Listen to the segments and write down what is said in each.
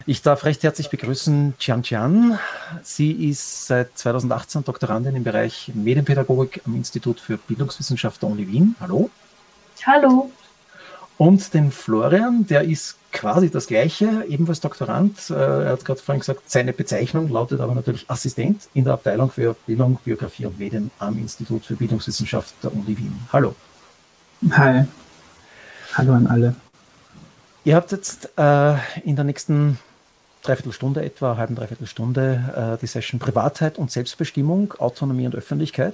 Ich darf recht herzlich begrüßen Jian Jian. Sie ist seit 2018 Doktorandin im Bereich Medienpädagogik am Institut für Bildungswissenschaft der Uni Wien. Hallo. Hallo. Und den Florian, der ist quasi das Gleiche, ebenfalls Doktorand. Er hat gerade vorhin gesagt, seine Bezeichnung lautet aber natürlich Assistent in der Abteilung für Bildung, Biografie und Medien am Institut für Bildungswissenschaft der Uni Wien. Hallo. Hi. Hallo an alle. Ihr habt jetzt in der nächsten Dreiviertelstunde etwa, Dreiviertelstunde, die Session Privatheit und Selbstbestimmung, Autonomie und Öffentlichkeit.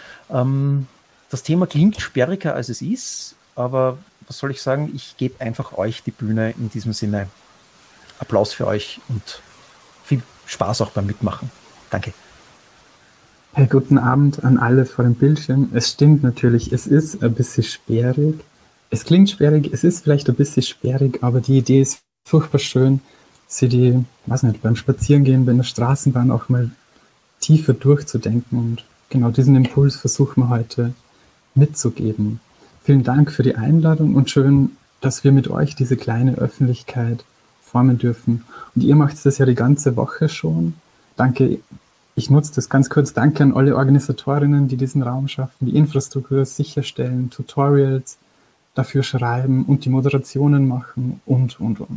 Das Thema klingt sperriger, als es ist, aber was soll ich sagen, ich gebe einfach euch die Bühne in diesem Sinne. Applaus für euch und viel Spaß auch beim Mitmachen. Danke. Hey, guten Abend an alle vor dem Bildschirm. Es stimmt natürlich, es ist ein bisschen sperrig. Es klingt sperrig, es ist vielleicht ein bisschen sperrig, aber die Idee ist furchtbar schön, sie beim Spazierengehen, bei der Straßenbahn auch mal tiefer durchzudenken, und genau diesen Impuls versuchen wir heute mitzugeben. Vielen Dank für die Einladung und schön, dass wir mit euch diese kleine Öffentlichkeit formen dürfen. Und ihr macht das ja die ganze Woche schon. Danke, ich nutze das ganz kurz. Danke an alle Organisatorinnen, die diesen Raum schaffen, die Infrastruktur sicherstellen, Tutorials dafür schreiben und die Moderationen machen und.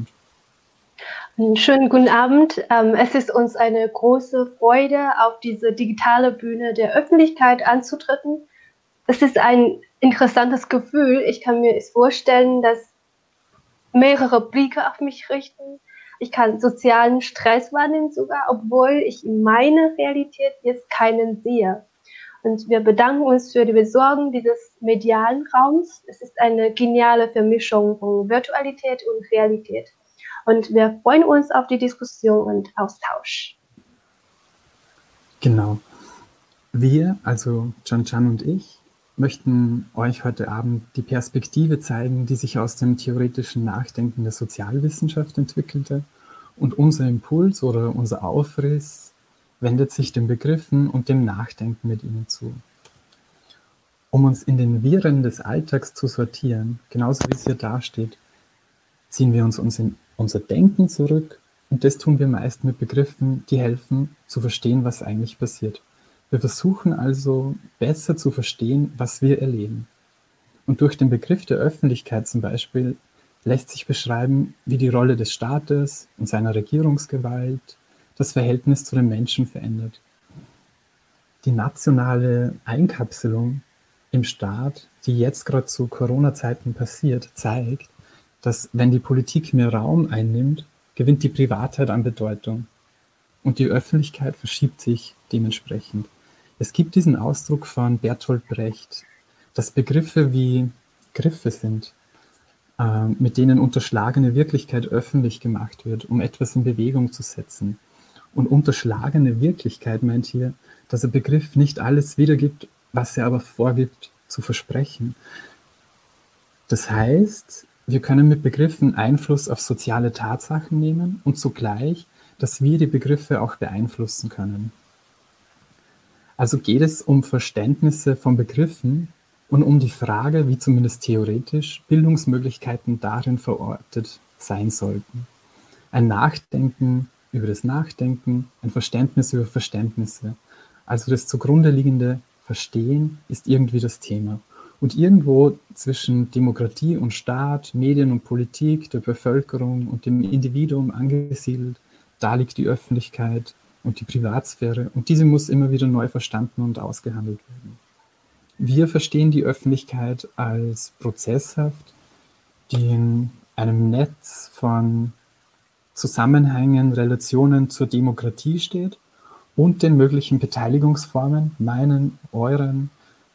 Einen schönen guten Abend. Es ist uns eine große Freude, auf diese digitale Bühne der Öffentlichkeit anzutreten. Es ist ein interessantes Gefühl. Ich kann mir es vorstellen, dass mehrere Blicke auf mich richten. Ich kann sozialen Stress wahrnehmen sogar, obwohl ich in meiner Realität jetzt keinen sehe. Und wir bedanken uns für die Besorgung dieses medialen Raums. Es ist eine geniale Vermischung von Virtualität und Realität. Und wir freuen uns auf die Diskussion und Austausch. Genau. Wir, also Jian Jian und ich, möchten euch heute Abend die Perspektive zeigen, die sich aus dem theoretischen Nachdenken der Sozialwissenschaft entwickelte. Und unser Impuls oder unser Aufriss wendet sich den Begriffen und dem Nachdenken mit ihnen zu. Um uns in den Wirren des Alltags zu sortieren, genauso wie es hier dasteht, ziehen wir uns in unser Denken zurück, und das tun wir meist mit Begriffen, die helfen, zu verstehen, was eigentlich passiert. Wir versuchen also besser zu verstehen, was wir erleben. Und durch den Begriff der Öffentlichkeit zum Beispiel lässt sich beschreiben, wie die Rolle des Staates und seiner Regierungsgewalt das Verhältnis zu den Menschen verändert. Die nationale Einkapselung im Staat, die jetzt gerade zu Corona-Zeiten passiert, zeigt, dass, wenn die Politik mehr Raum einnimmt, gewinnt die Privatheit an Bedeutung und die Öffentlichkeit verschiebt sich dementsprechend. Es gibt diesen Ausdruck von Bertolt Brecht, dass Begriffe wie Griffe sind, mit denen unterschlagene Wirklichkeit öffentlich gemacht wird, um etwas in Bewegung zu setzen. Und unterschlagene Wirklichkeit meint hier, dass ein Begriff nicht alles wiedergibt, was er aber vorgibt zu versprechen. Das heißt, wir können mit Begriffen Einfluss auf soziale Tatsachen nehmen und zugleich, dass wir die Begriffe auch beeinflussen können. Also geht es um Verständnisse von Begriffen und um die Frage, wie zumindest theoretisch Bildungsmöglichkeiten darin verortet sein sollten. Ein Nachdenken über das Nachdenken, ein Verständnis über Verständnisse. Also das zugrunde liegende Verstehen ist irgendwie das Thema. Und irgendwo zwischen Demokratie und Staat, Medien und Politik, der Bevölkerung und dem Individuum angesiedelt, da liegt die Öffentlichkeit und die Privatsphäre, und diese muss immer wieder neu verstanden und ausgehandelt werden. Wir verstehen die Öffentlichkeit als prozesshaft, die in einem Netz von Zusammenhängen, Relationen zur Demokratie steht und den möglichen Beteiligungsformen, meinen, euren,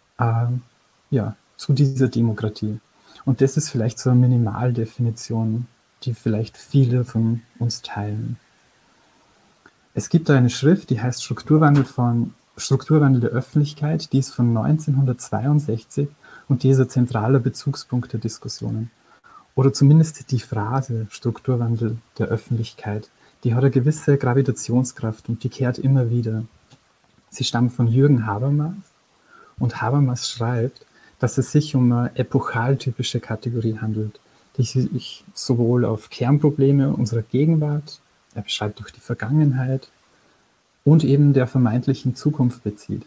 zu dieser Demokratie. Und das ist vielleicht so eine Minimaldefinition, die vielleicht viele von uns teilen. Es gibt da eine Schrift, die heißt Strukturwandel der Öffentlichkeit, die ist von 1962 und die ist ein zentraler Bezugspunkt der Diskussionen. Oder zumindest die Phrase Strukturwandel der Öffentlichkeit, die hat eine gewisse Gravitationskraft und die kehrt immer wieder. Sie stammt von Jürgen Habermas, und Habermas schreibt, dass es sich um eine epochaltypische Kategorie handelt, die sich sowohl auf Kernprobleme unserer Gegenwart er beschreibt auch die Vergangenheit und eben der vermeintlichen Zukunft bezieht.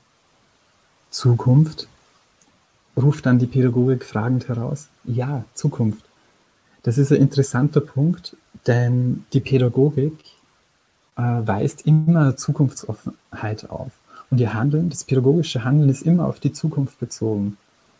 Zukunft? Ruft dann die Pädagogik fragend heraus. Ja, Zukunft. Das ist ein interessanter Punkt, denn die Pädagogik weist immer Zukunftsoffenheit auf. Und ihr Handeln, das pädagogische Handeln ist immer auf die Zukunft bezogen.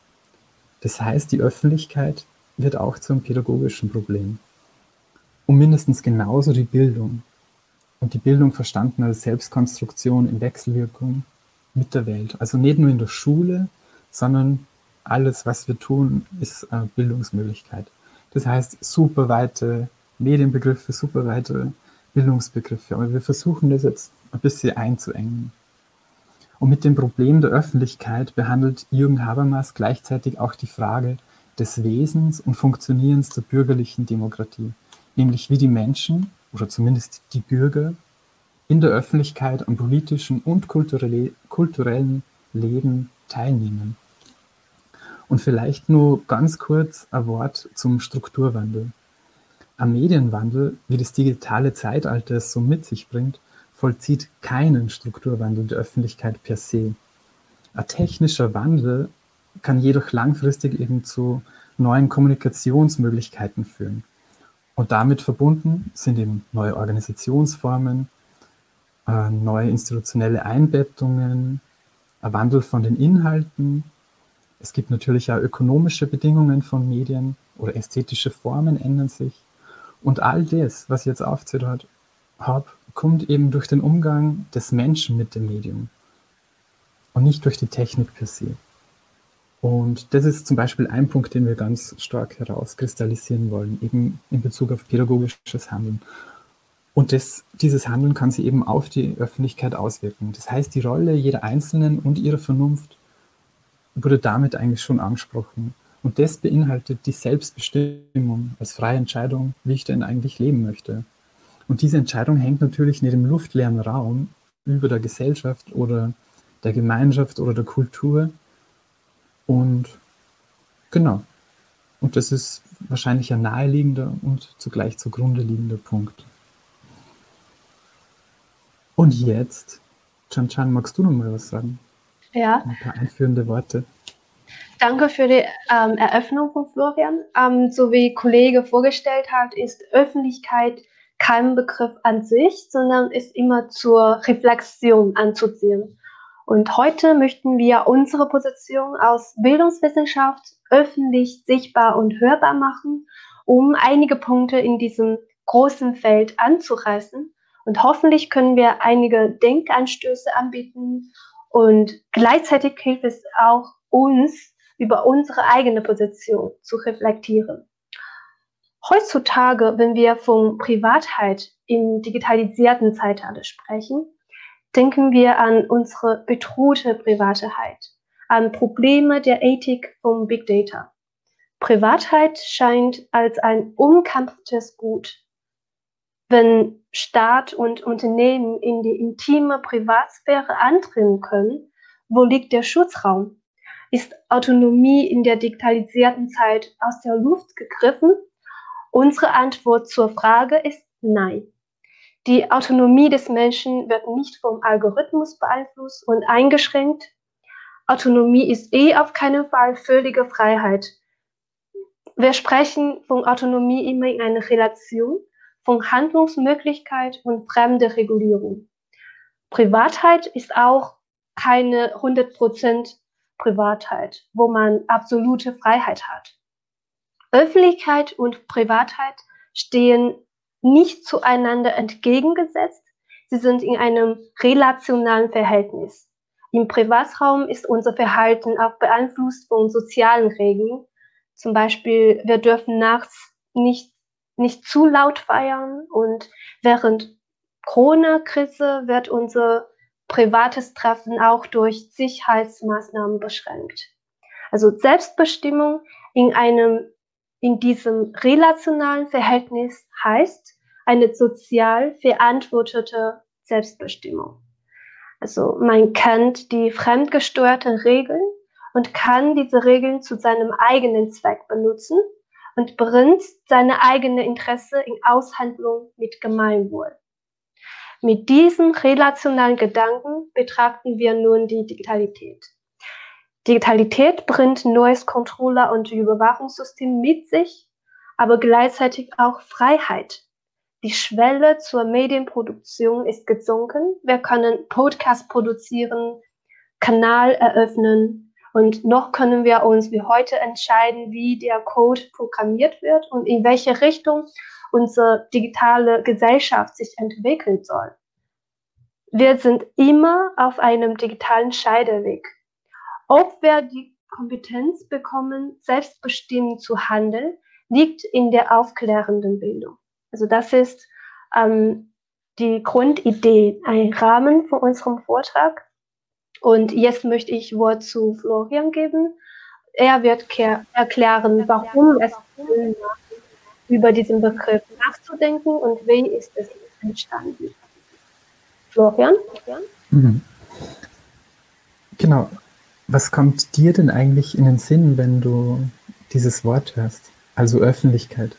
Das heißt, die Öffentlichkeit wird auch zu einem pädagogischen Problem. Und mindestens genauso die Bildung. Und die Bildung verstanden als Selbstkonstruktion in Wechselwirkung mit der Welt. Also nicht nur in der Schule, sondern alles, was wir tun, ist eine Bildungsmöglichkeit. Das heißt, super weite Medienbegriffe, super weite Bildungsbegriffe. Aber wir versuchen das jetzt ein bisschen einzuengen. Und mit dem Problem der Öffentlichkeit behandelt Jürgen Habermas gleichzeitig auch die Frage des Wesens und Funktionierens der bürgerlichen Demokratie. Nämlich wie die Menschen, oder zumindest die Bürger, in der Öffentlichkeit am politischen und kulturellen Leben teilnehmen. Und vielleicht nur ganz kurz ein Wort zum Strukturwandel. Ein Medienwandel, wie das digitale Zeitalter es so mit sich bringt, vollzieht keinen Strukturwandel der Öffentlichkeit per se. Ein technischer Wandel kann jedoch langfristig eben zu neuen Kommunikationsmöglichkeiten führen. Und damit verbunden sind eben neue Organisationsformen, neue institutionelle Einbettungen, ein Wandel von den Inhalten. Es gibt natürlich auch ökonomische Bedingungen von Medien oder ästhetische Formen ändern sich. Und all das, was ich jetzt aufgezählt habe, kommt eben durch den Umgang des Menschen mit dem Medium und nicht durch die Technik per se. Und das ist zum Beispiel ein Punkt, den wir ganz stark herauskristallisieren wollen, eben in Bezug auf pädagogisches Handeln. Und dieses Handeln kann sich eben auf die Öffentlichkeit auswirken. Das heißt, die Rolle jeder Einzelnen und ihrer Vernunft wurde damit eigentlich schon angesprochen. Und das beinhaltet die Selbstbestimmung als freie Entscheidung, wie ich denn eigentlich leben möchte. Und diese Entscheidung hängt natürlich nicht im luftleeren Raum über der Gesellschaft oder der Gemeinschaft oder der Kultur. Und genau. Und das ist wahrscheinlich ein naheliegender und zugleich zugrunde liegender Punkt. Und jetzt, Can, magst du noch mal was sagen? Ja. Ein paar einführende Worte. Danke für die Eröffnung von Florian. So wie Kollege vorgestellt hat, ist Öffentlichkeit kein Begriff an sich, sondern ist immer zur Reflexion anzuziehen. Und heute möchten wir unsere Position aus Bildungswissenschaft öffentlich sichtbar und hörbar machen, um einige Punkte in diesem großen Feld anzureißen. Und hoffentlich können wir einige Denkanstöße anbieten und gleichzeitig hilft es auch uns, über unsere eigene Position zu reflektieren. Heutzutage, wenn wir von Privatheit im digitalisierten Zeitalter sprechen, denken wir an unsere bedrohte Privatheit, an Probleme der Ethik von Big Data. Privatheit scheint als ein umkämpftes Gut. Wenn Staat und Unternehmen in die intime Privatsphäre eindringen können, wo liegt der Schutzraum? Ist Autonomie in der digitalisierten Zeit aus der Luft gegriffen? Unsere Antwort zur Frage ist nein. Die Autonomie des Menschen wird nicht vom Algorithmus beeinflusst und eingeschränkt. Autonomie ist auf keinen Fall völlige Freiheit. Wir sprechen von Autonomie immer in einer Relation von Handlungsmöglichkeit und fremder Regulierung. Privatheit ist auch keine 100% Privatheit, wo man absolute Freiheit hat. Öffentlichkeit und Privatheit stehen nicht zueinander entgegengesetzt, sie sind in einem relationalen Verhältnis. Im Privatraum ist unser Verhalten auch beeinflusst von sozialen Regeln. Zum Beispiel, wir dürfen nachts nicht zu laut feiern und während Corona-Krise wird unser privates Treffen auch durch Sicherheitsmaßnahmen beschränkt. Also Selbstbestimmung in diesem relationalen Verhältnis heißt eine sozial verantwortete Selbstbestimmung. Also man kennt die fremdgesteuerten Regeln und kann diese Regeln zu seinem eigenen Zweck benutzen und bringt seine eigene Interesse in Aushandlung mit Gemeinwohl. Mit diesem relationalen Gedanken betrachten wir nun die Digitalität. Digitalität bringt neues Controller- und Überwachungssystem mit sich, aber gleichzeitig auch Freiheit. Die Schwelle zur Medienproduktion ist gesunken. Wir können Podcast produzieren, Kanal eröffnen und noch können wir uns wie heute entscheiden, wie der Code programmiert wird und in welche Richtung unsere digitale Gesellschaft sich entwickeln soll. Wir sind immer auf einem digitalen Scheideweg. Ob wir die Kompetenz bekommen, selbstbestimmt zu handeln, liegt in der aufklärenden Bildung. Also das ist die Grundidee, ein Rahmen von unserem Vortrag. Und jetzt möchte ich Wort zu Florian geben. Er wird erklären, warum es Sinn macht, über diesen Begriff nachzudenken und wie ist es entstanden. Florian? Mhm. Genau. Was kommt dir denn eigentlich in den Sinn, wenn du dieses Wort hörst? Also Öffentlichkeit.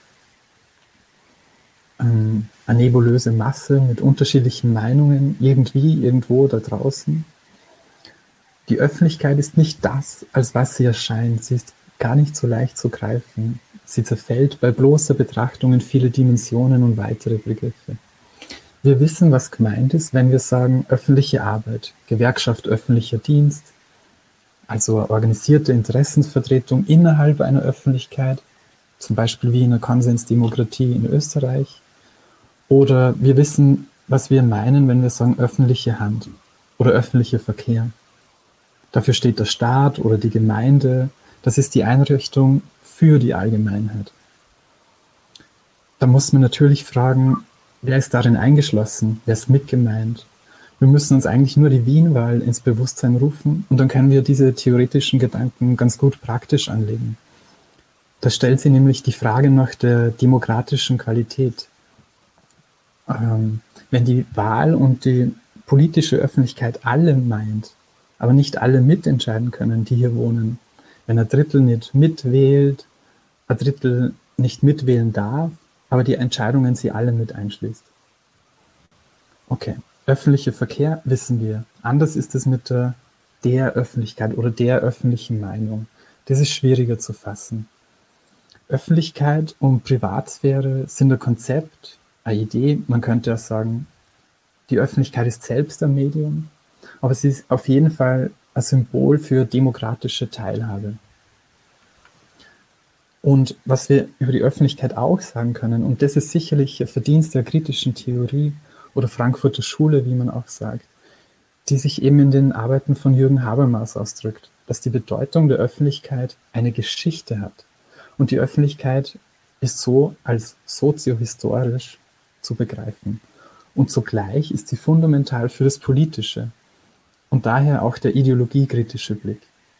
Eine nebulöse Masse mit unterschiedlichen Meinungen, irgendwie, irgendwo da draußen. Die Öffentlichkeit ist nicht das, als was sie erscheint. Sie ist gar nicht so leicht zu greifen. Sie zerfällt bei bloßer Betrachtung in viele Dimensionen und weitere Begriffe. Wir wissen, was gemeint ist, wenn wir sagen öffentliche Arbeit, Gewerkschaft öffentlicher Dienst, also organisierte Interessensvertretung innerhalb einer Öffentlichkeit, zum Beispiel wie in einer Konsensdemokratie in Österreich. Oder wir wissen, was wir meinen, wenn wir sagen öffentliche Hand oder öffentlicher Verkehr. Dafür steht der Staat oder die Gemeinde. Das ist die Einrichtung für die Allgemeinheit. Da muss man natürlich fragen, wer ist darin eingeschlossen? Wer ist mitgemeint? Wir müssen uns eigentlich nur die Wien-Wahl ins Bewusstsein rufen und dann können wir diese theoretischen Gedanken ganz gut praktisch anlegen. Da stellt sie nämlich die Frage nach der demokratischen Qualität. Wenn die Wahl und die politische Öffentlichkeit alle meint, aber nicht alle mitentscheiden können, die hier wohnen, wenn ein Drittel nicht mitwählt, ein Drittel nicht mitwählen darf, aber die Entscheidungen sie alle mit einschließt. Okay, öffentlicher Verkehr wissen wir. Anders ist es mit der Öffentlichkeit oder der öffentlichen Meinung. Das ist schwieriger zu fassen. Öffentlichkeit und Privatsphäre sind ein Konzept, eine Idee. Man könnte auch sagen, die Öffentlichkeit ist selbst ein Medium, aber sie ist auf jeden Fall ein Symbol für demokratische Teilhabe. Und was wir über die Öffentlichkeit auch sagen können, und das ist sicherlich ein Verdienst der kritischen Theorie oder Frankfurter Schule, wie man auch sagt, die sich eben in den Arbeiten von Jürgen Habermas ausdrückt, dass die Bedeutung der Öffentlichkeit eine Geschichte hat. Und die Öffentlichkeit ist so als soziohistorisch zu begreifen. Und zugleich ist sie fundamental für das Politische und daher auch der ideologiekritische Blick.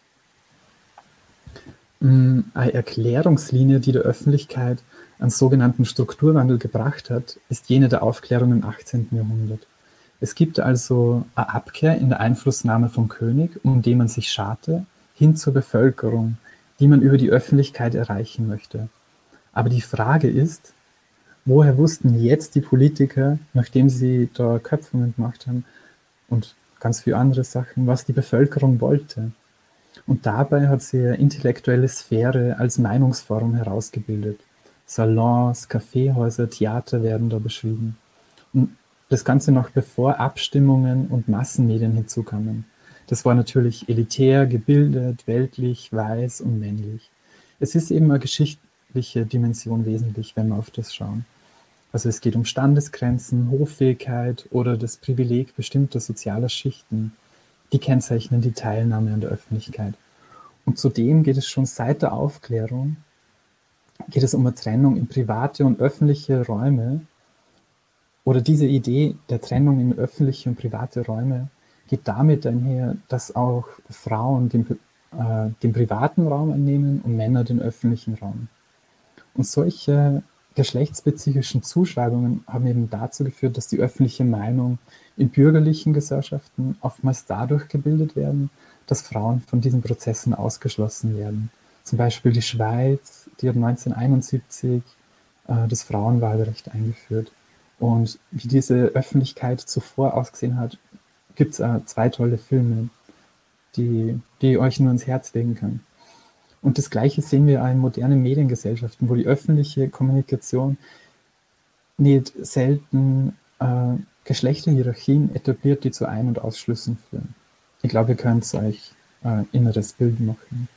Eine Erklärungslinie, die der Öffentlichkeit einen sogenannten Strukturwandel gebracht hat, ist jene der Aufklärung im 18. Jahrhundert. Es gibt also eine Abkehr in der Einflussnahme vom König, um den man sich scharte, hin zur Bevölkerung, die man über die Öffentlichkeit erreichen möchte. Aber die Frage ist, woher wussten jetzt die Politiker, nachdem sie da Köpfungen gemacht haben und ganz viele andere Sachen, was die Bevölkerung wollte? Und dabei hat sie eine intellektuelle Sphäre als Meinungsform herausgebildet. Salons, Kaffeehäuser, Theater werden da beschrieben. Und das Ganze noch bevor Abstimmungen und Massenmedien hinzukamen. Das war natürlich elitär, gebildet, weltlich, weiß und männlich. Es ist eben eine geschichtliche Dimension wesentlich, wenn wir auf das schauen. Also es geht um Standesgrenzen, Hoffähigkeit oder das Privileg bestimmter sozialer Schichten. Die kennzeichnen die Teilnahme an der Öffentlichkeit. Und zudem geht es schon seit der Aufklärung, geht es um eine Trennung in private und öffentliche Räume. Oder diese Idee der Trennung in öffentliche und private Räume geht damit einher, dass auch Frauen den privaten Raum einnehmen und Männer den öffentlichen Raum. Und solche geschlechtsspezifischen Zuschreibungen haben eben dazu geführt, dass die öffentliche Meinung in bürgerlichen Gesellschaften oftmals dadurch gebildet werden, dass Frauen von diesen Prozessen ausgeschlossen werden. Zum Beispiel die Schweiz, die hat 1971 das Frauenwahlrecht eingeführt. Und wie diese Öffentlichkeit zuvor ausgesehen hat, gibt es 2 tolle Filme, die ich euch nur ins Herz legen kann. Und das Gleiche sehen wir auch in modernen Mediengesellschaften, wo die öffentliche Kommunikation nicht selten Geschlechterhierarchien etabliert, die zu Ein- und Ausschlüssen führen. Ich glaube, ihr könnt euch ein inneres Bild machen.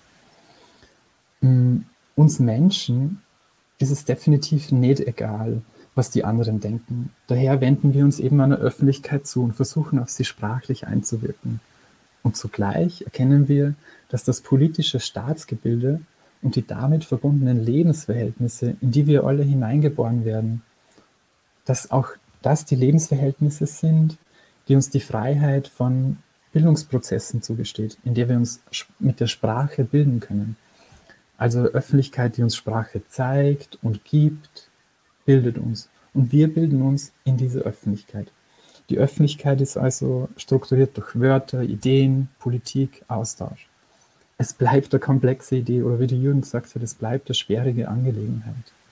Uns Menschen ist es definitiv nicht egal, was die anderen denken. Daher wenden wir uns eben einer Öffentlichkeit zu und versuchen auf sie sprachlich einzuwirken. Und zugleich erkennen wir, dass das politische Staatsgebilde und die damit verbundenen Lebensverhältnisse, in die wir alle hineingeboren werden, dass auch das die Lebensverhältnisse sind, die uns die Freiheit von Bildungsprozessen zugesteht, in der wir uns mit der Sprache bilden können. Also Öffentlichkeit, die uns Sprache zeigt und gibt, bildet uns. Und wir bilden uns in diese Öffentlichkeit. Die Öffentlichkeit ist also strukturiert durch Wörter, Ideen, Politik, Austausch. Es bleibt eine komplexe Idee oder wie der Jürgen gesagt hat, es bleibt eine sperrige Angelegenheit.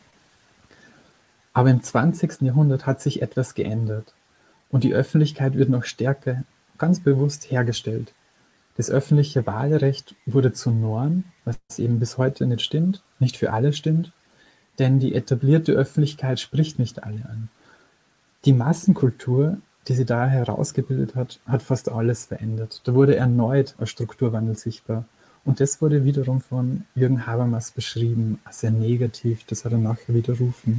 Aber im 20. Jahrhundert hat sich etwas geändert und die Öffentlichkeit wird noch stärker, ganz bewusst hergestellt. Das öffentliche Wahlrecht wurde zur Norm, was eben bis heute nicht stimmt, nicht für alle stimmt, denn die etablierte Öffentlichkeit spricht nicht alle an. Die Massenkultur, die sie da herausgebildet hat, hat fast alles verändert. Da wurde erneut ein Strukturwandel sichtbar. Und das wurde wiederum von Jürgen Habermas beschrieben, als sehr negativ, das hat er nachher widerrufen.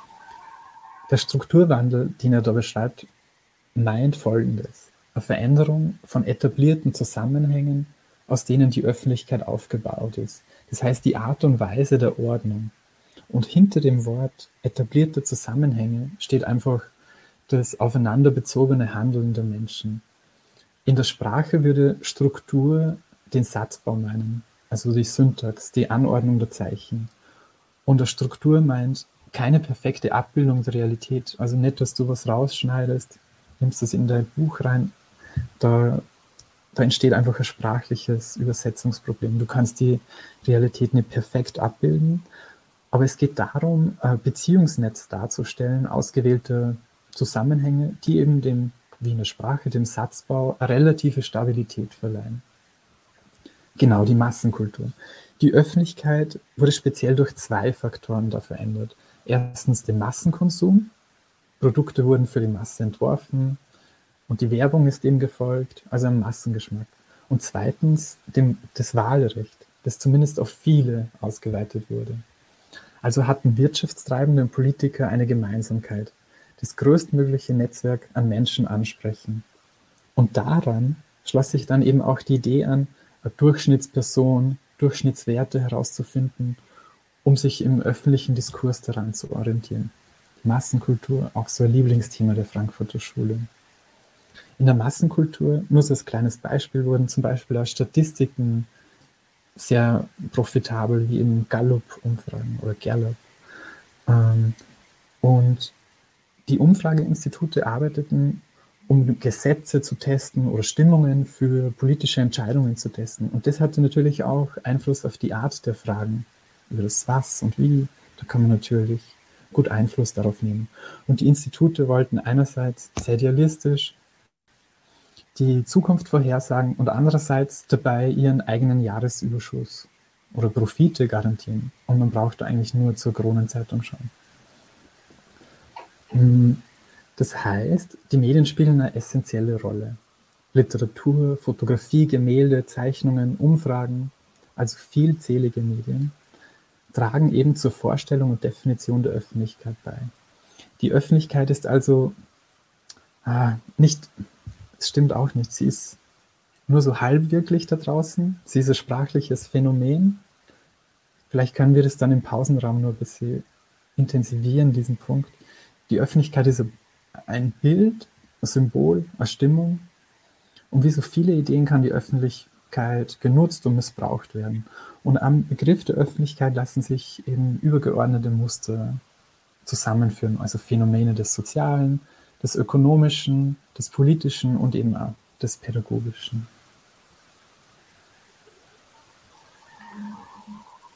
Der Strukturwandel, den er da beschreibt, meint Folgendes: eine Veränderung von etablierten Zusammenhängen, aus denen die Öffentlichkeit aufgebaut ist. Das heißt, die Art und Weise der Ordnung. Und hinter dem Wort etablierte Zusammenhänge steht einfach das aufeinanderbezogene Handeln der Menschen. In der Sprache würde Struktur den Satzbau meinen, also die Syntax, die Anordnung der Zeichen. Und der Struktur meint keine perfekte Abbildung der Realität, also nicht, dass du was rausschneidest, nimmst das in dein Buch rein, da entsteht einfach ein sprachliches Übersetzungsproblem. Du kannst die Realität nicht perfekt abbilden, aber es geht darum, ein Beziehungsnetz darzustellen, ausgewählte Zusammenhänge, die eben dem, wie in der Sprache, dem Satzbau eine relative Stabilität verleihen. Genau, die Massenkultur. Die Öffentlichkeit wurde speziell durch 2 Faktoren da verändert. Erstens den Massenkonsum. Produkte wurden für die Masse entworfen und die Werbung ist dem gefolgt, also ein Massengeschmack. Und zweitens das Wahlrecht, das zumindest auf viele ausgeweitet wurde. Also hatten Wirtschaftstreibende und Politiker eine Gemeinsamkeit: das größtmögliche Netzwerk an Menschen ansprechen. Und daran schloss sich dann eben auch die Idee an, eine Durchschnittsperson, Durchschnittswerte herauszufinden, um sich im öffentlichen Diskurs daran zu orientieren. Die Massenkultur, auch so ein Lieblingsthema der Frankfurter Schule. In der Massenkultur, nur so als kleines Beispiel, wurden zum Beispiel auch Statistiken sehr profitabel, wie in Gallup-Umfragen oder Gallup. Und die Umfrageinstitute arbeiteten, um Gesetze zu testen oder Stimmungen für politische Entscheidungen zu testen. Und das hatte natürlich auch Einfluss auf die Art der Fragen, über das Was und Wie. Da kann man natürlich gut Einfluss darauf nehmen. Und die Institute wollten einerseits sehr idealistisch die Zukunft vorhersagen und andererseits dabei ihren eigenen Jahresüberschuss oder Profite garantieren. Und man brauchte eigentlich nur zur Kronenzeitung schauen. Das heißt, die Medien spielen eine essentielle Rolle. Literatur, Fotografie, Gemälde, Zeichnungen, Umfragen, also vielzählige Medien, tragen eben zur Vorstellung und Definition der Öffentlichkeit bei. Die Öffentlichkeit ist also nicht, es stimmt auch nicht, sie ist nur so halbwirklich da draußen, sie ist ein sprachliches Phänomen. Vielleicht können wir das dann im Pausenraum nur ein bisschen intensivieren, diesen Punkt. Die Öffentlichkeit ist ein Bild, ein Symbol, eine Stimmung. Und wie so viele Ideen kann die Öffentlichkeit genutzt und missbraucht werden. Und am Begriff der Öffentlichkeit lassen sich eben übergeordnete Muster zusammenführen, also Phänomene des Sozialen, des Ökonomischen, des Politischen und eben auch des Pädagogischen.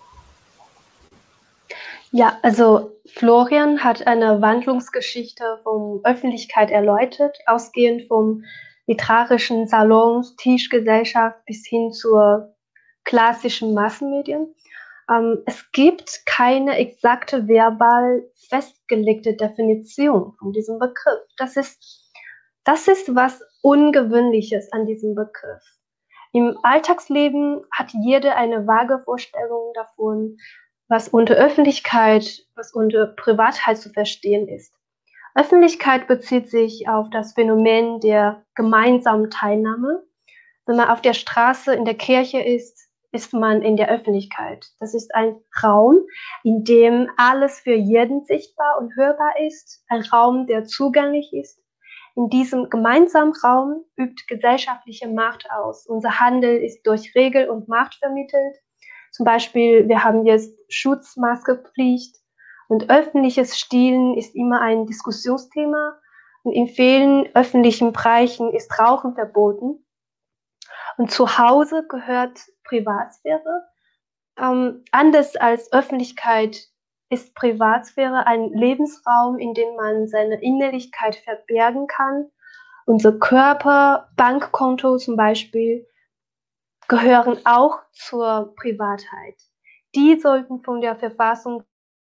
Ja, also Florian hat eine Wandlungsgeschichte von Öffentlichkeit erläutert, ausgehend vom literarischen Salon, Tischgesellschaft bis hin zur klassischen Massenmedien. Es gibt keine exakte verbal festgelegte Definition von diesem Begriff. Das ist was Ungewöhnliches an diesem Begriff. Im Alltagsleben hat jeder eine vage Vorstellung davon, was unter Öffentlichkeit, was unter Privatheit zu verstehen ist. Öffentlichkeit bezieht sich auf das Phänomen der gemeinsamen Teilnahme. Wenn man auf der Straße, in der Kirche ist man in der Öffentlichkeit. Das ist ein Raum, in dem alles für jeden sichtbar und hörbar ist, ein Raum, der zugänglich ist. In diesem gemeinsamen Raum übt gesellschaftliche Macht aus. Unser Handel ist durch Regel und Macht vermittelt. Zum Beispiel, wir haben jetzt Schutzmaskepflicht und öffentliches Stillen ist immer ein Diskussionsthema. Und in vielen öffentlichen Bereichen ist Rauchen verboten. Und zu Hause gehört Privatsphäre. Anders als Öffentlichkeit ist Privatsphäre ein Lebensraum, in dem man seine Innerlichkeit verbergen kann. Unser Körper, Bankkonto zum Beispiel, gehören auch zur Privatheit. Die sollten von der Verfassung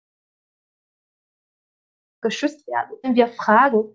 geschützt werden. Wenn wir fragen,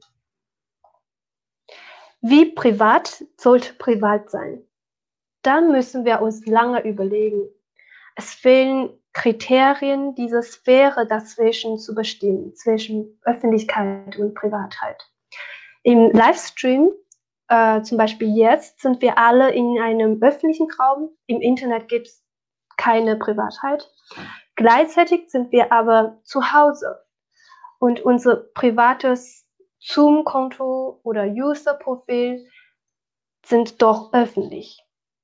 wie privat sollte privat sein, dann müssen wir uns lange überlegen. Es fehlen Kriterien, diese Sphäre dazwischen zu bestimmen, zwischen Öffentlichkeit und Privatheit. Im Livestream, zum Beispiel jetzt, sind wir alle in einem öffentlichen Raum. Im Internet gibt es keine Privatheit. Gleichzeitig sind wir aber zu Hause und unser privates Zoom-Konto oder User-Profil sind doch öffentlich.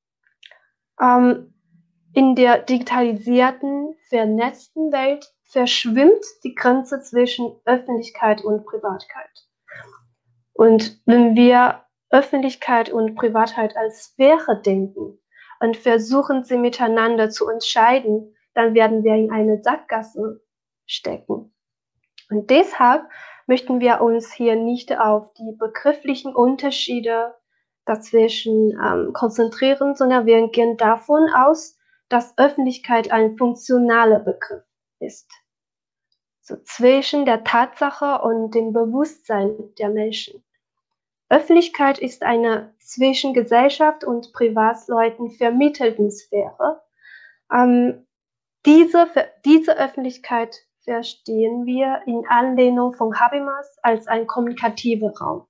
In der digitalisierten, vernetzten Welt verschwimmt die Grenze zwischen Öffentlichkeit und Privatheit. Und wenn wir Öffentlichkeit und Privatheit als Sphäre denken und versuchen, sie miteinander zu entscheiden, dann werden wir in eine Sackgasse stecken. Und deshalb möchten wir uns hier nicht auf die begrifflichen Unterschiede dazwischen konzentrieren, sondern wir gehen davon aus, dass Öffentlichkeit ein funktionaler Begriff ist. So zwischen der Tatsache und dem Bewusstsein der Menschen. Öffentlichkeit ist eine zwischen Gesellschaft und Privatleuten vermittelten Sphäre. Diese Öffentlichkeit verstehen wir in Anlehnung von Habermas als ein kommunikativer Raum.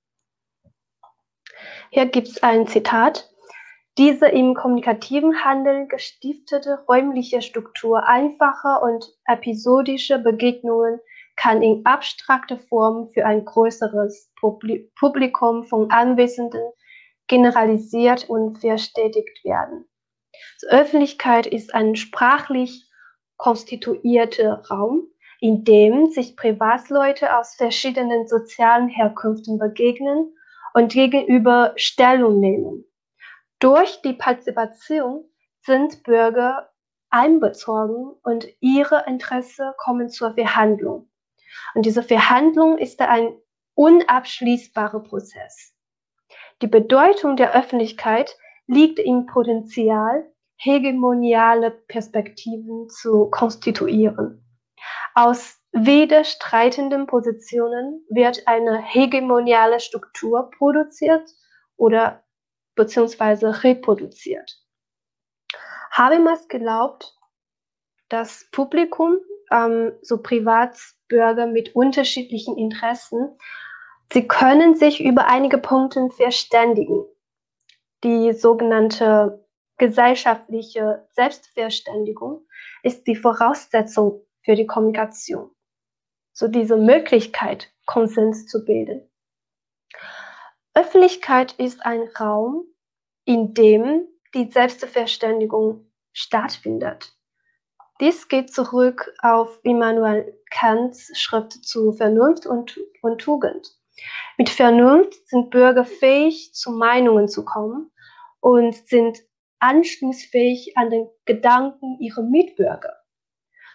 Hier gibt es ein Zitat. Diese im kommunikativen Handeln gestiftete räumliche Struktur einfacher und episodischer Begegnungen kann in abstrakter Form für ein größeres Publikum von Anwesenden generalisiert und verstetigt werden. Die Öffentlichkeit ist ein sprachlich konstituierter Raum, in dem sich Privatleute aus verschiedenen sozialen Herkünften begegnen und gegenüber Stellung nehmen. Durch die Partizipation sind Bürger einbezogen und ihre Interessen kommen zur Verhandlung. Und diese Verhandlung ist ein unabschließbarer Prozess. Die Bedeutung der Öffentlichkeit liegt im Potenzial, hegemoniale Perspektiven zu konstituieren. Aus widerstreitenden Positionen wird eine hegemoniale Struktur produziert oder beziehungsweise reproduziert. Habermas glaubt, das Publikum, so Privatbürger mit unterschiedlichen Interessen, sie können sich über einige Punkte verständigen. Die sogenannte gesellschaftliche Selbstverständigung ist die Voraussetzung für die Kommunikation. So diese Möglichkeit, Konsens zu bilden. Öffentlichkeit ist ein Raum, in dem die Selbstverständigung stattfindet. Dies geht zurück auf Immanuel Kants Schrift zu Vernunft und Tugend. Mit Vernunft sind Bürger fähig, zu Meinungen zu kommen und sind anschlussfähig an den Gedanken ihrer Mitbürger.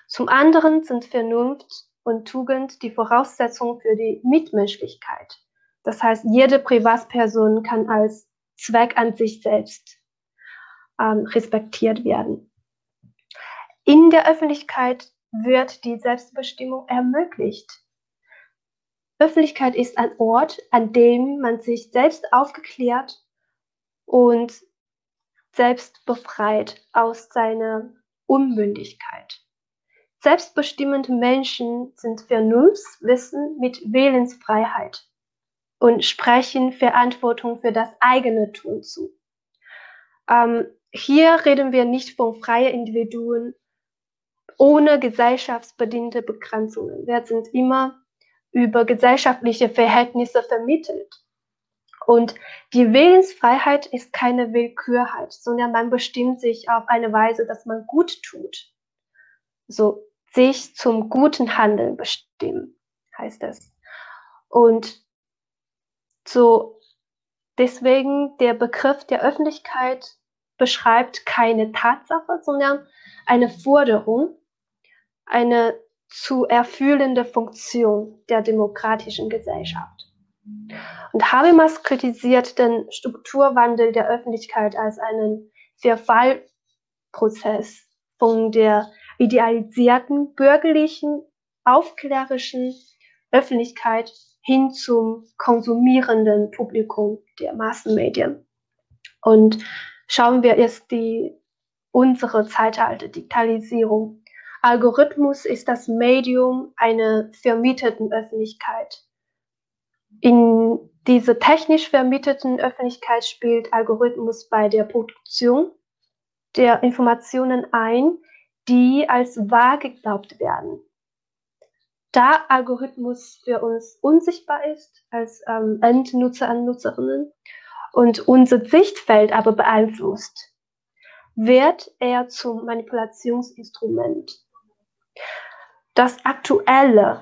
Zum anderen sind Vernunft und Tugend die Voraussetzung für die Mitmenschlichkeit. Das heißt, jede Privatperson kann als Zweck an sich selbst respektiert werden. In der Öffentlichkeit wird die Selbstbestimmung ermöglicht. Öffentlichkeit ist ein Ort, an dem man sich selbst aufgeklärt und selbst befreit aus seiner Unmündigkeit. Selbstbestimmende Menschen sind Vernunftswissen mit Willensfreiheit und sprechen Verantwortung für das eigene Tun zu. Hier reden wir nicht von freien Individuen ohne gesellschaftsbedingte Begrenzungen. Wir sind immer über gesellschaftliche Verhältnisse vermittelt. Und die Willensfreiheit ist keine Willkürheit, sondern man bestimmt sich auf eine Weise, dass man gut tut. So sich zum guten Handeln bestimmen, heißt es. Und so deswegen der Begriff der Öffentlichkeit beschreibt keine Tatsache, sondern eine Forderung, eine zu erfüllende Funktion der demokratischen Gesellschaft. Und Habermas kritisiert den Strukturwandel der Öffentlichkeit als einen Verfallprozess von der idealisierten, bürgerlichen, aufklärerischen Öffentlichkeit hin zum konsumierenden Publikum der Massenmedien. Und schauen wir jetzt unsere Zeitalter, Digitalisierung. Algorithmus ist das Medium einer vermieteten Öffentlichkeit. In diese technisch vermieteten Öffentlichkeit spielt Algorithmus bei der Produktion der Informationen ein, die als wahr geglaubt werden. Da Algorithmus für uns unsichtbar ist als Endnutzer und Nutzerinnen und unser Sichtfeld aber beeinflusst, wird er zum Manipulationsinstrument. Das Aktuelle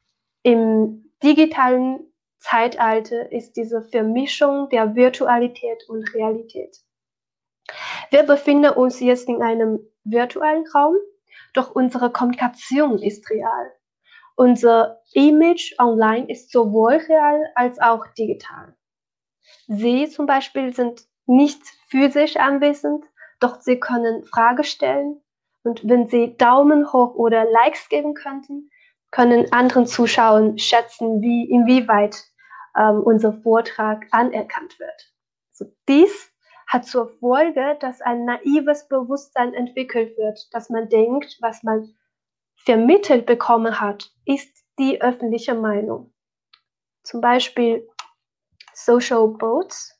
im digitalen Zeitalter ist diese Vermischung der Virtualität und Realität. Wir befinden uns jetzt in einem virtuellen Raum, doch unsere Kommunikation ist real. Unser Image online ist sowohl real als auch digital. Sie zum Beispiel sind nicht physisch anwesend, doch Sie können Fragen stellen und wenn Sie Daumen hoch oder Likes geben könnten, können anderen Zuschauern schätzen, inwieweit unser Vortrag anerkannt wird. Also dies hat zur Folge, dass ein naives Bewusstsein entwickelt wird, dass man denkt, was man vermittelt bekommen hat, ist die öffentliche Meinung. Zum Beispiel Social Bots.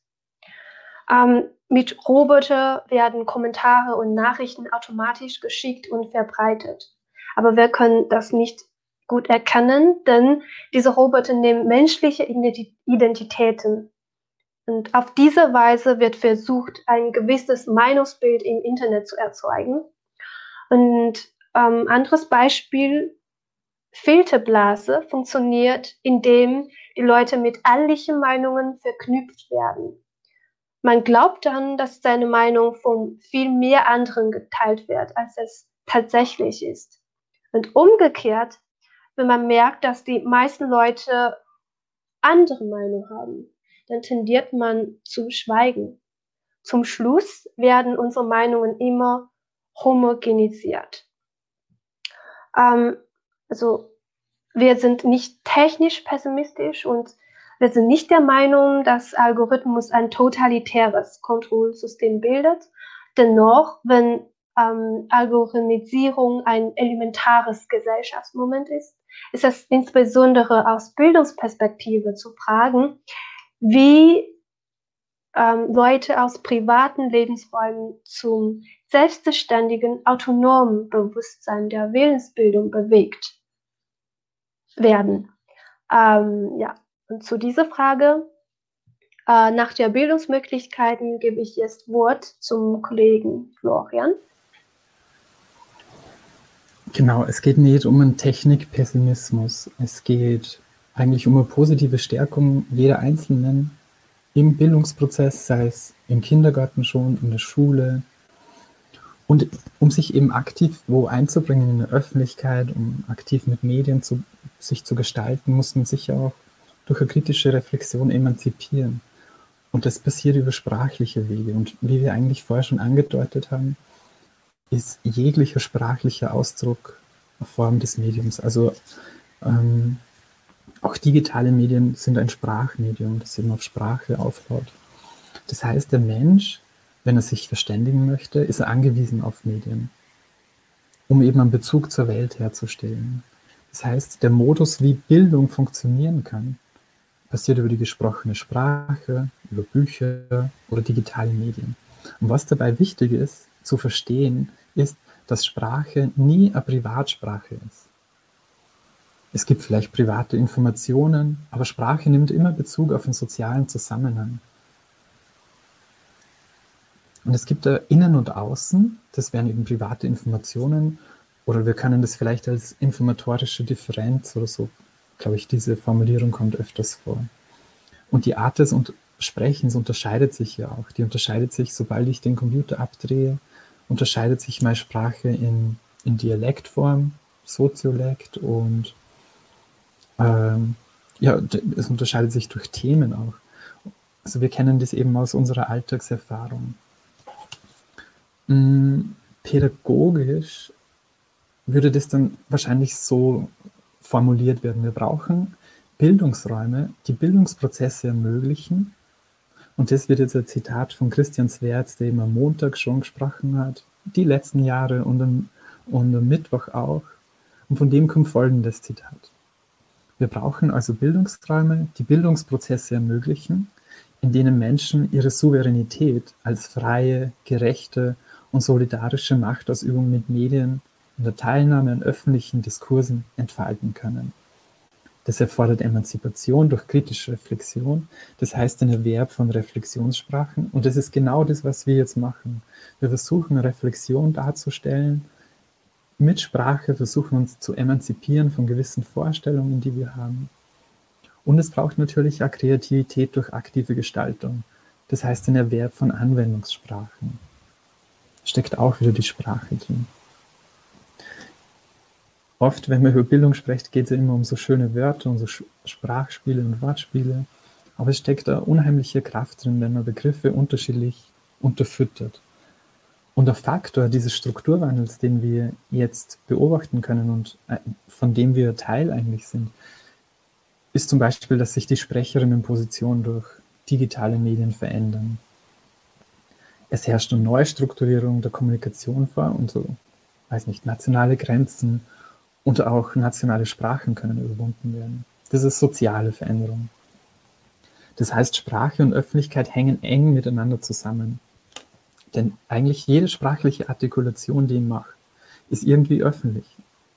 Mit Roboter werden Kommentare und Nachrichten automatisch geschickt und verbreitet. Aber wir können das nicht gut erkennen, denn diese Roboter nehmen menschliche Identitäten. Und auf diese Weise wird versucht, ein gewisses Meinungsbild im Internet zu erzeugen. Und anderes Beispiel, Filterblase funktioniert, indem die Leute mit ähnlichen Meinungen verknüpft werden. Man glaubt dann, dass seine Meinung von viel mehr anderen geteilt wird, als es tatsächlich ist. Und umgekehrt, wenn man merkt, dass die meisten Leute andere Meinung haben, dann tendiert man zu schweigen. Zum Schluss werden unsere Meinungen immer homogenisiert. Also wir sind nicht technisch pessimistisch und wir sind nicht der Meinung, dass Algorithmus ein totalitäres Kontrollsystem bildet. Dennoch, wenn Algorithmisierung ein elementares Gesellschaftsmoment ist es insbesondere aus Bildungsperspektive zu fragen, wie Leute aus privaten Lebensräumen zum selbstständigen, autonomen Bewusstsein der Willensbildung bewegt werden. Und zu dieser Frage nach der Bildungsmöglichkeiten gebe ich jetzt Wort zum Kollegen Florian. Genau, es geht nicht um einen Technikpessimismus. Es geht eigentlich um eine positive Stärkung jeder Einzelnen im Bildungsprozess, sei es im Kindergarten schon, in der Schule Und um sich eben aktiv wo einzubringen in der Öffentlichkeit, um aktiv mit Medien sich zu gestalten, muss man sich ja auch durch eine kritische Reflexion emanzipieren. Und das passiert über sprachliche Wege. Und wie wir eigentlich vorher schon angedeutet haben, ist jeglicher sprachlicher Ausdruck eine Form des Mediums. Also auch digitale Medien sind ein Sprachmedium, das eben auf Sprache aufbaut. Das heißt, der Mensch, wenn er sich verständigen möchte, ist er angewiesen auf Medien, um eben einen Bezug zur Welt herzustellen. Das heißt, der Modus, wie Bildung funktionieren kann, passiert über die gesprochene Sprache, über Bücher oder digitale Medien. Und was dabei wichtig ist, zu verstehen, ist, dass Sprache nie eine Privatsprache ist. Es gibt vielleicht private Informationen, aber Sprache nimmt immer Bezug auf den sozialen Zusammenhang. Und es gibt da Innen und Außen, das wären eben private Informationen, oder wir können das vielleicht als informatorische Differenz oder so, glaube ich, diese Formulierung kommt öfters vor. Und die Art des Sprechens unterscheidet sich ja auch. Die unterscheidet sich, sobald ich den Computer abdrehe, unterscheidet sich meine Sprache in Dialektform, Soziolekt und es unterscheidet sich durch Themen auch. Also wir kennen das eben aus unserer Alltagserfahrung. Pädagogisch würde das dann wahrscheinlich so formuliert werden. Wir brauchen Bildungsräume, die Bildungsprozesse ermöglichen. Und das wird jetzt ein Zitat von Christian Swerz, der eben am Montag schon gesprochen hat, die letzten Jahre und am Mittwoch auch. Und von dem kommt folgendes Zitat. Wir brauchen also Bildungsräume, die Bildungsprozesse ermöglichen, in denen Menschen ihre Souveränität als freie, gerechte und solidarische Machtausübung mit Medien in der Teilnahme an öffentlichen Diskursen entfalten können. Das erfordert Emanzipation durch kritische Reflexion, das heißt den Erwerb von Reflexionssprachen, und das ist genau das, was wir jetzt machen. Wir versuchen, Reflexion darzustellen, mit Sprache versuchen uns zu emanzipieren von gewissen Vorstellungen, die wir haben. Und es braucht natürlich auch Kreativität durch aktive Gestaltung, das heißt den Erwerb von Anwendungssprachen. Steckt auch wieder die Sprache drin. Oft, wenn man über Bildung spricht, geht es ja immer um so schöne Wörter, um so Sprachspiele und Wortspiele. Aber es steckt da unheimliche Kraft drin, wenn man Begriffe unterschiedlich unterfüttert. Und der Faktor dieses Strukturwandels, den wir jetzt beobachten können und von dem wir Teil eigentlich sind, ist zum Beispiel, dass sich die Sprecherinnenpositionen durch digitale Medien verändern. Es herrscht eine Neustrukturierung der Kommunikation vor und so, nationale Grenzen und auch nationale Sprachen können überwunden werden. Das ist soziale Veränderung. Das heißt, Sprache und Öffentlichkeit hängen eng miteinander zusammen. Denn eigentlich jede sprachliche Artikulation, die ich mache, ist irgendwie öffentlich.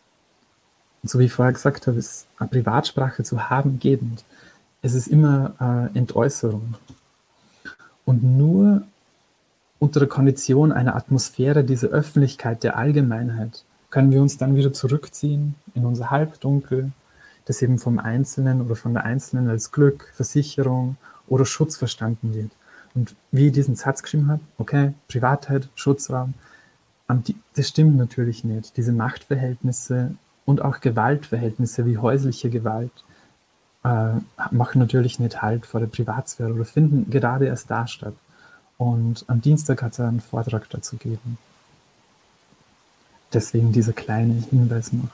Und so wie ich vorher gesagt habe, ist eine Privatsprache zu haben gebend. Es ist immer Entäußerung. Und nur unter der Kondition einer Atmosphäre dieser Öffentlichkeit, der Allgemeinheit, können wir uns dann wieder zurückziehen in unser Halbdunkel, das eben vom Einzelnen oder von der Einzelnen als Glück, Versicherung oder Schutz verstanden wird. Und wie ich diesen Satz geschrieben habe, okay, Privatheit, Schutzraum, das stimmt natürlich nicht. Diese Machtverhältnisse und auch Gewaltverhältnisse wie häusliche Gewalt machen natürlich nicht Halt vor der Privatsphäre oder finden gerade erst da statt. Und am Dienstag hat es einen Vortrag dazu gegeben. Deswegen dieser kleine Hinweis noch.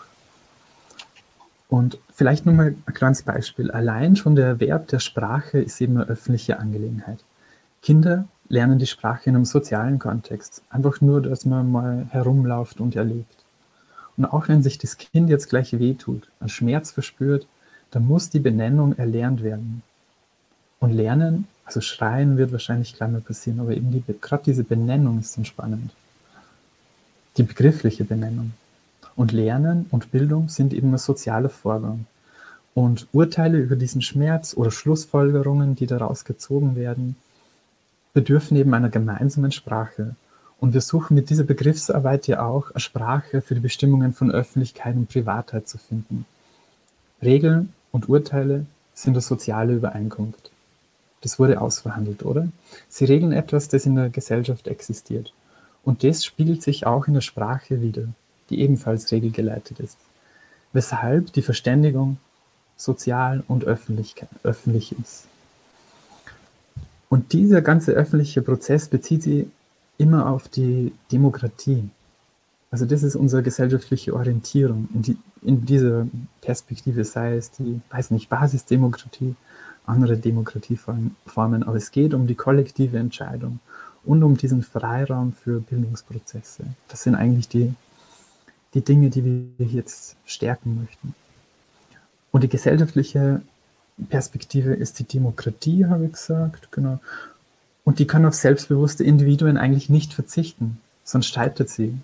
Und vielleicht nur mal ein kleines Beispiel. Allein schon der Erwerb der Sprache ist eben eine öffentliche Angelegenheit. Kinder lernen die Sprache in einem sozialen Kontext. Einfach nur, dass man mal herumläuft und erlebt. Und auch wenn sich das Kind jetzt gleich wehtut, einen Schmerz verspürt, dann muss die Benennung erlernt werden. Und Lernen, also Schreien wird wahrscheinlich gleich mal passieren, aber eben gerade diese Benennung ist dann spannend. Die begriffliche Benennung. Und Lernen und Bildung sind eben ein sozialer Vorgang. Und Urteile über diesen Schmerz oder Schlussfolgerungen, die daraus gezogen werden, bedürfen eben einer gemeinsamen Sprache. Und wir suchen mit dieser Begriffsarbeit ja auch eine Sprache für die Bestimmungen von Öffentlichkeit und Privatheit zu finden. Regeln und Urteile sind eine soziale Übereinkunft. Das wurde ausverhandelt, oder? Sie regeln etwas, das in der Gesellschaft existiert. Und das spiegelt sich auch in der Sprache wider, die ebenfalls regelgeleitet ist, weshalb die Verständigung sozial und öffentlich ist. Und dieser ganze öffentliche Prozess bezieht sich immer auf die Demokratie. Also das ist unsere gesellschaftliche Orientierung in dieser Perspektive, sei es die, weiß nicht, Basisdemokratie, andere Demokratieformen, aber es geht um die kollektive Entscheidung und um diesen Freiraum für Bildungsprozesse. Das sind eigentlich die Dinge, die wir jetzt stärken möchten. Und die gesellschaftliche Perspektive ist die Demokratie, habe ich gesagt, genau. Und die kann auf selbstbewusste Individuen eigentlich nicht verzichten, sonst scheitert sie.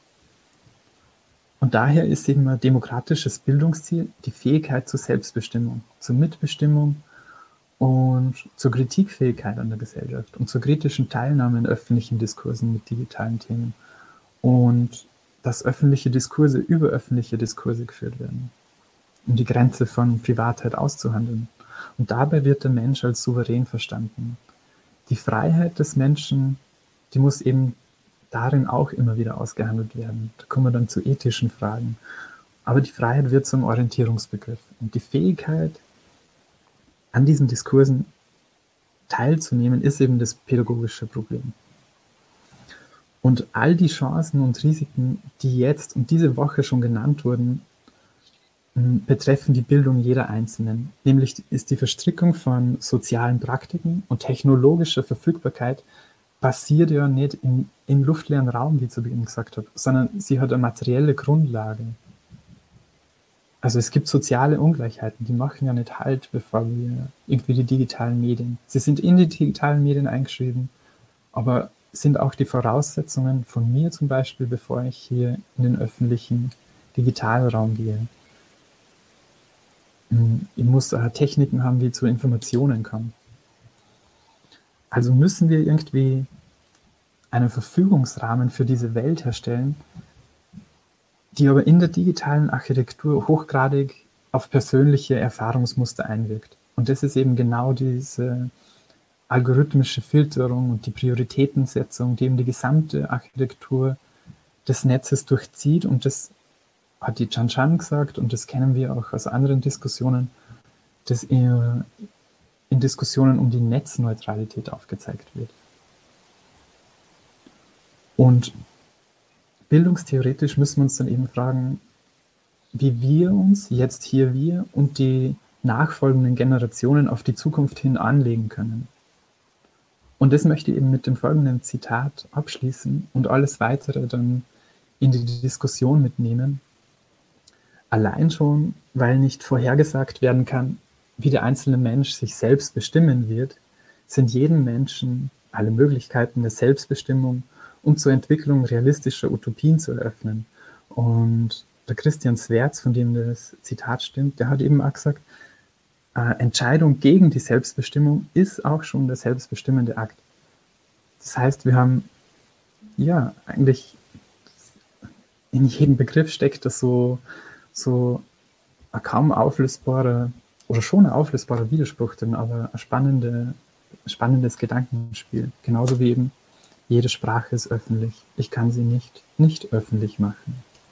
Und daher ist eben ein demokratisches Bildungsziel die Fähigkeit zur Selbstbestimmung, zur Mitbestimmung und zur Kritikfähigkeit an der Gesellschaft und zur kritischen Teilnahme in öffentlichen Diskursen mit digitalen Themen. Und dass öffentliche Diskurse über öffentliche Diskurse geführt werden, um die Grenze von Privatheit auszuhandeln. Und dabei wird der Mensch als souverän verstanden. Die Freiheit des Menschen, die muss eben darin auch immer wieder ausgehandelt werden. Da kommen wir dann zu ethischen Fragen. Aber die Freiheit wird zum Orientierungsbegriff. Und die Fähigkeit, an diesen Diskursen teilzunehmen, ist eben das pädagogische Problem. Und all die Chancen und Risiken, die jetzt und diese Woche schon genannt wurden, betreffen die Bildung jeder Einzelnen. Nämlich ist die Verstrickung von sozialen Praktiken und technologischer Verfügbarkeit basiert ja nicht im luftleeren Raum, wie ich zu Beginn gesagt habe, sondern sie hat eine materielle Grundlage. Also es gibt soziale Ungleichheiten, die machen ja nicht Halt, bevor wir irgendwie die digitalen Medien. Sie sind in die digitalen Medien eingeschrieben, aber sind auch die Voraussetzungen von mir zum Beispiel, bevor ich hier in den öffentlichen Digitalraum gehe. Ich muss Techniken haben, wie zu Informationen kommen. Also müssen wir irgendwie einen Verfügungsrahmen für diese Welt herstellen, die aber in der digitalen Architektur hochgradig auf persönliche Erfahrungsmuster einwirkt. Und das ist eben genau diese algorithmische Filterung und die Prioritätensetzung, die eben die gesamte Architektur des Netzes durchzieht. Und das hat die Chan Chan gesagt und das kennen wir auch aus anderen Diskussionen, das in Diskussionen um die Netzneutralität aufgezeigt wird. Und bildungstheoretisch müssen wir uns dann eben fragen, wie wir uns jetzt hier wir und die nachfolgenden Generationen auf die Zukunft hin anlegen können. Und das möchte ich eben mit dem folgenden Zitat abschließen und alles Weitere dann in die Diskussion mitnehmen. Allein schon, weil nicht vorhergesagt werden kann, wie der einzelne Mensch sich selbst bestimmen wird, sind jedem Menschen alle Möglichkeiten der Selbstbestimmung und zur Entwicklung realistischer Utopien zu eröffnen. Und der Christian Swerz, von dem das Zitat stimmt, der hat eben auch gesagt, Entscheidung gegen die Selbstbestimmung ist auch schon der selbstbestimmende Akt. Das heißt, wir haben, ja, eigentlich in jedem Begriff steckt das so ein kaum auflösbarer oder schon ein auflösbarer Widerspruch drin, aber ein spannendes Gedankenspiel. Genauso wie eben jede Sprache ist öffentlich. Ich kann sie nicht öffentlich machen.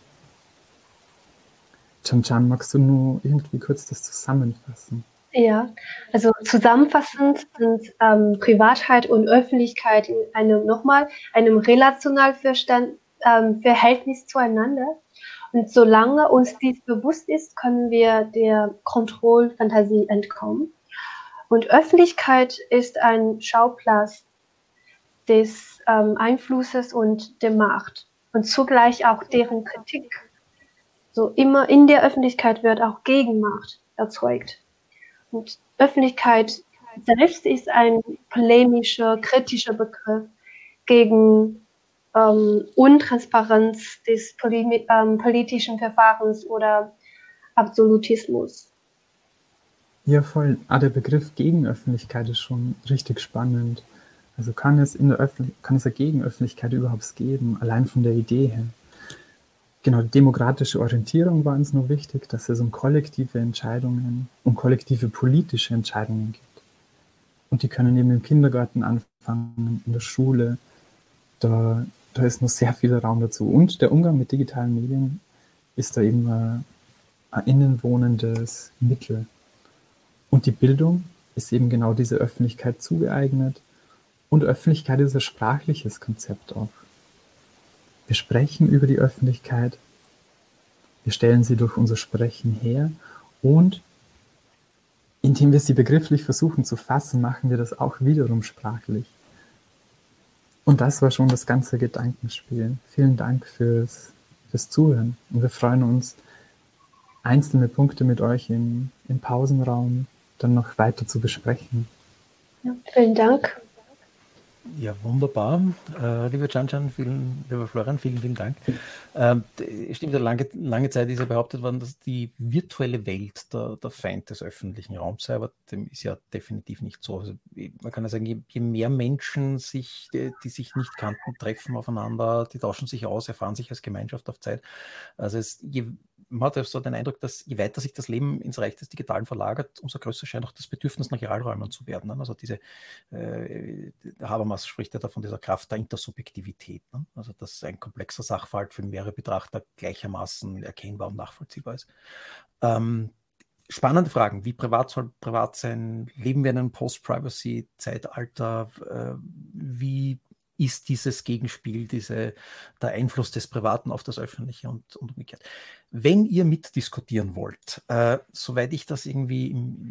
Chan Chan, magst du nur irgendwie kurz das zusammenfassen? Ja, also zusammenfassend sind Privatheit und Öffentlichkeit in einem relational Verhältnis zueinander. Und solange uns dies bewusst ist, können wir der Kontrollfantasie entkommen. Und Öffentlichkeit ist ein Schauplatz des Einflusses und der Macht und zugleich auch deren Kritik. So immer in der Öffentlichkeit wird auch Gegenmacht erzeugt. Und Öffentlichkeit selbst ist ein polemischer, kritischer Begriff gegen Untransparenz des politischen Verfahrens oder Absolutismus. Ja, voll. Der Begriff Gegenöffentlichkeit ist schon richtig spannend. Also kann es eine Gegenöffentlichkeit überhaupt geben, allein von der Idee her? Genau, die demokratische Orientierung war uns nur wichtig, dass es um kollektive Entscheidungen, um kollektive politische Entscheidungen geht. Und die können eben im Kindergarten anfangen, in der Schule. Da da ist noch sehr viel Raum dazu. Und der Umgang mit digitalen Medien ist da eben ein innenwohnendes Mittel. Und die Bildung ist eben genau diese Öffentlichkeit zugeeignet. Und Öffentlichkeit ist ein sprachliches Konzept auch. Wir sprechen über die Öffentlichkeit, wir stellen sie durch unser Sprechen her und indem wir sie begrifflich versuchen zu fassen, machen wir das auch wiederum sprachlich. Und das war schon das ganze Gedankenspiel. Vielen Dank fürs Zuhören. Und wir freuen uns, einzelne Punkte mit euch im Pausenraum dann noch weiter zu besprechen. Ja, vielen Dank. Ja, wunderbar. Lieber Can, lieber Florian, vielen Dank. Stimmt, lange Zeit ist ja behauptet worden, dass die virtuelle Welt der Feind des öffentlichen Raums sei, aber dem ist ja definitiv nicht so. Also, man kann ja sagen, je mehr Menschen die sich nicht kannten, treffen aufeinander, die tauschen sich aus, erfahren sich als Gemeinschaft auf Zeit. Also man hat ja so den Eindruck, dass je weiter sich das Leben ins Reich des Digitalen verlagert, umso größer scheint auch das Bedürfnis nach Realräumen zu werden. Also diese Habermas spricht ja davon dieser Kraft der Intersubjektivität. Also dass ein komplexer Sachverhalt für mehrere Betrachter gleichermaßen erkennbar und nachvollziehbar ist. Spannende Fragen. Wie privat soll privat sein? Leben wir in einem Post-Privacy-Zeitalter? Wie ist dieses Gegenspiel, der Einfluss des Privaten auf das Öffentliche und umgekehrt? Wenn ihr mitdiskutieren wollt, soweit ich das irgendwie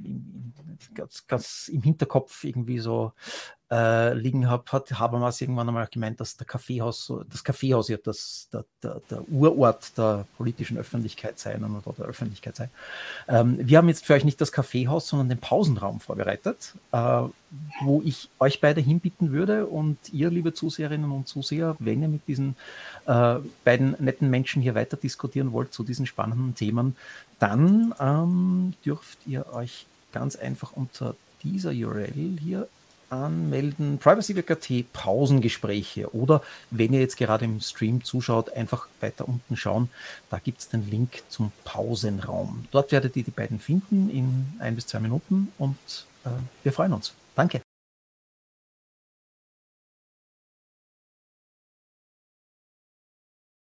ganz im Hinterkopf irgendwie so liegen habe, hat Habermas irgendwann einmal gemeint, dass das Kaffeehaus ja der Urort der politischen Öffentlichkeit sein oder der Öffentlichkeit sei. Wir haben jetzt für euch nicht das Kaffeehaus, sondern den Pausenraum vorbereitet, wo ich euch beide hinbitten würde und ihr, liebe Zuseherinnen und Zuseher, wenn ihr mit diesen beiden netten Menschen hier weiter diskutieren wollt zu diesen spannenden Themen, dann dürft ihr euch ganz einfach unter dieser URL hier anmelden, privacy.at Pausengespräche, oder wenn ihr jetzt gerade im Stream zuschaut, einfach weiter unten schauen, da gibt es den Link zum Pausenraum. Dort werdet ihr die beiden finden in 1 bis 2 Minuten und wir freuen uns. Danke.